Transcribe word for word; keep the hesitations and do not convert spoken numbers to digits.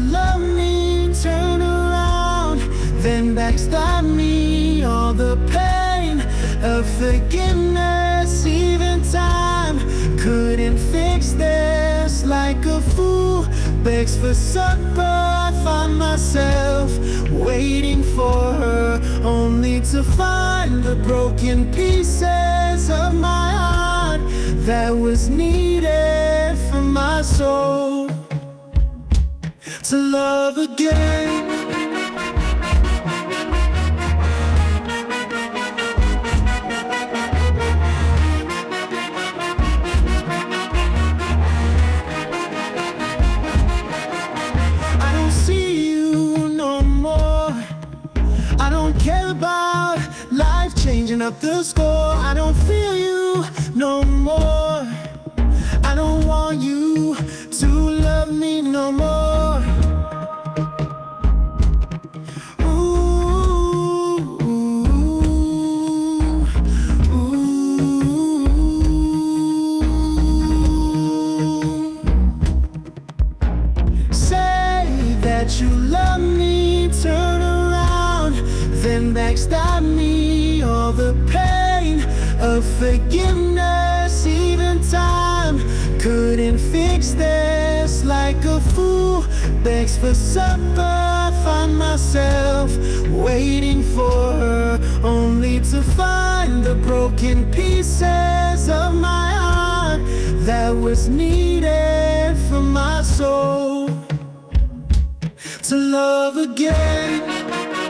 love me, turn around, then backstab me. All the pain of forgiveness, even time couldn't fix this. Like a fool begs for supper, I find myself waiting for her, only to find the broken pieces of my heart that was needed for my soul to love again. I don't see you no more. I don't care about life changing up the score. I don't feel you no more. I don't want you to love me no more. Ooh, ooh, ooh. Say that you love me, turn around, then backstab me. All the pain of forgiveness, even time couldn't fix this. Like a fool begs for supper, I find myself waiting for her, only to find the broken pieces of my heart that was needed for my soul to love again.